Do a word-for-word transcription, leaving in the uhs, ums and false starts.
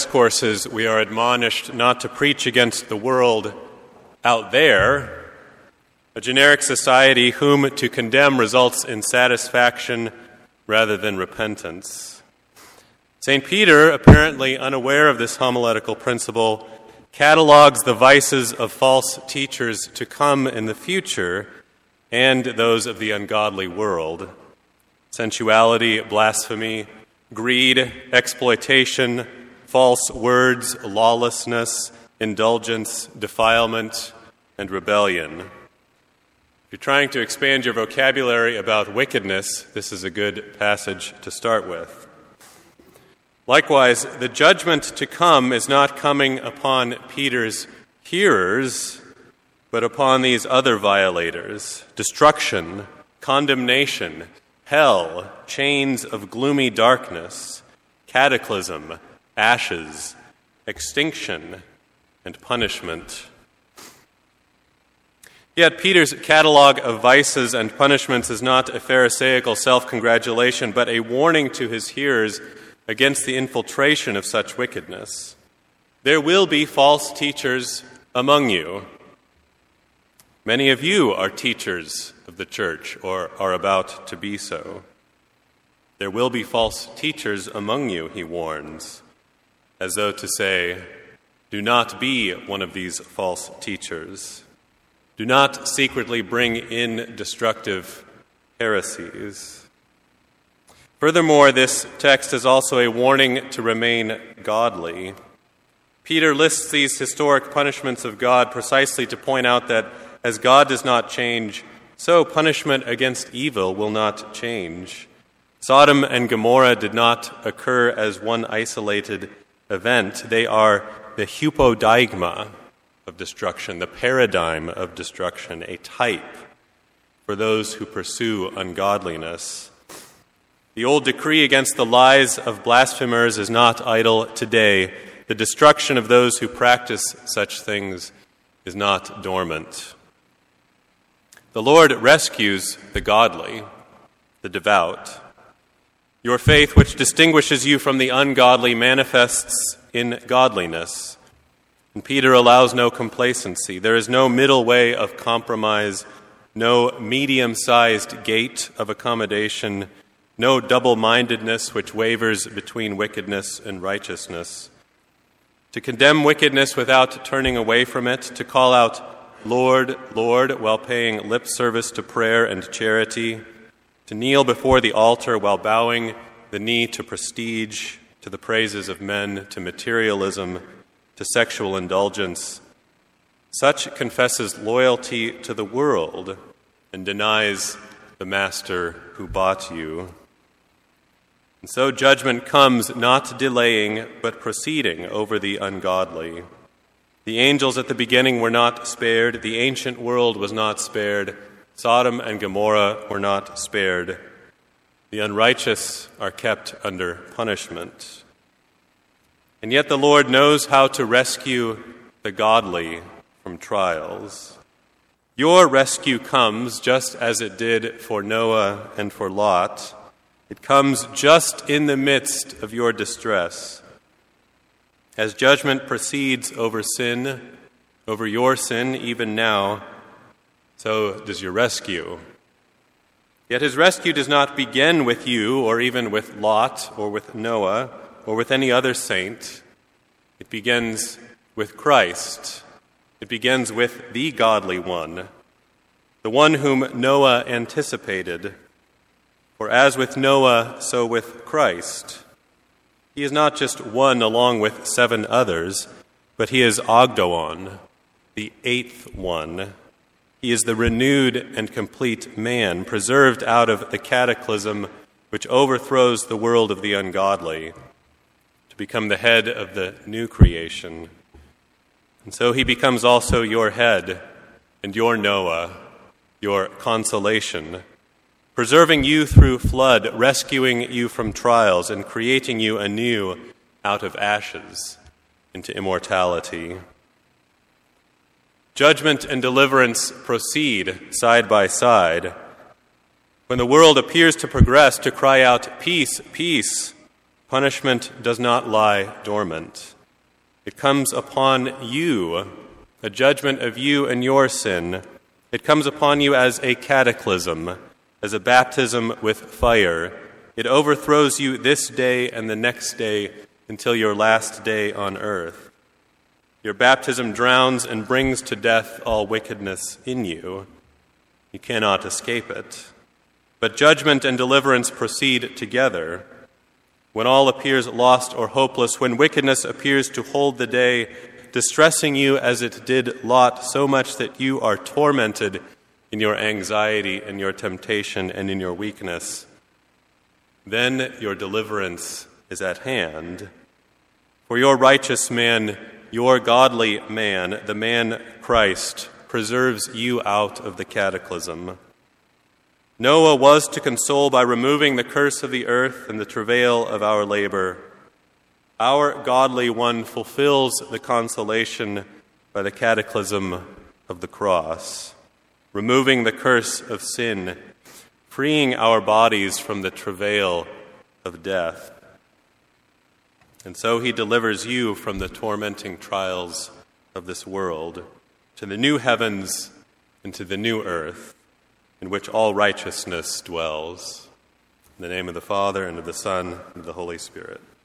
discourses, we are admonished not to preach against the world out there, a generic society whom to condemn results in satisfaction rather than repentance. Saint Peter, apparently unaware of this homiletical principle, catalogues the vices of false teachers to come in the future and those of the ungodly world: sensuality, blasphemy, greed, exploitation, false words, lawlessness, indulgence, defilement, and rebellion. If you're trying to expand your vocabulary about wickedness, this is a good passage to start with. Likewise, the judgment to come is not coming upon Peter's hearers, but upon these other violators: destruction, condemnation, hell, chains of gloomy darkness, cataclysm, ashes, extinction, and punishment. Yet Peter's catalogue of vices and punishments is not a Pharisaical self-congratulation, but a warning to his hearers against the infiltration of such wickedness. There will be false teachers among you. Many of you are teachers of the church, or are about to be so. There will be false teachers among you, he warns, as though to say, do not be one of these false teachers. Do not secretly bring in destructive heresies. Furthermore, this text is also a warning to remain godly. Peter lists these historic punishments of God precisely to point out that as God does not change, so punishment against evil will not change. Sodom and Gomorrah did not occur as one isolated event. They are the hypodigma of destruction, the paradigm of destruction, a type for those who pursue ungodliness. The old decree against the lies of blasphemers is not idle today. The destruction of those who practice such things is not dormant. The Lord rescues the godly, the devout. Your faith, which distinguishes you from the ungodly, manifests in godliness. And Peter allows no complacency. There is no middle way of compromise, no medium-sized gate of accommodation, no double-mindedness which wavers between wickedness and righteousness. To condemn wickedness without turning away from it, to call out, Lord, Lord, while paying lip service to prayer and charity, to kneel before the altar while bowing the knee to prestige, to the praises of men, to materialism, to sexual indulgence. Such confesses loyalty to the world and denies the master who bought you. And so judgment comes not delaying, but proceeding over the ungodly. The angels at the beginning were not spared. The ancient world was not spared. Sodom and Gomorrah were not spared. The unrighteous are kept under punishment. And yet the Lord knows how to rescue the godly from trials. Your rescue comes just as it did for Noah and for Lot. It comes just in the midst of your distress. As judgment proceeds over sin, over your sin even now, so does your rescue. Yet his rescue does not begin with you, or even with Lot, or with Noah, or with any other saint. It begins with Christ. It begins with the godly one, the one whom Noah anticipated. For as with Noah, so with Christ. He is not just one along with seven others, but he is Ogdoon, the eighth one. He is the renewed and complete man, preserved out of the cataclysm which overthrows the world of the ungodly, to become the head of the new creation. And so he becomes also your head and your Noah, your consolation, preserving you through flood, rescuing you from trials, and creating you anew out of ashes into immortality. Judgment and deliverance proceed side by side. When the world appears to progress, to cry out, peace, peace, punishment does not lie dormant. It comes upon you, a judgment of you and your sin. It comes upon you as a cataclysm, as a baptism with fire. It overthrows you this day and the next day until your last day on earth. Your baptism drowns and brings to death all wickedness in you. You cannot escape it. But judgment and deliverance proceed together. When all appears lost or hopeless, when wickedness appears to hold the day, distressing you as it did Lot so much that you are tormented in your anxiety and your temptation and in your weakness, then your deliverance is at hand. For your righteous man, your godly man, the man Christ, preserves you out of the cataclysm. Noah was to console by removing the curse of the earth and the travail of our labor. Our godly one fulfills the consolation by the cataclysm of the cross, removing the curse of sin, freeing our bodies from the travail of death. And so he delivers you from the tormenting trials of this world to the new heavens and to the new earth, in which all righteousness dwells. In the name of the Father, and of the Son, and of the Holy Spirit.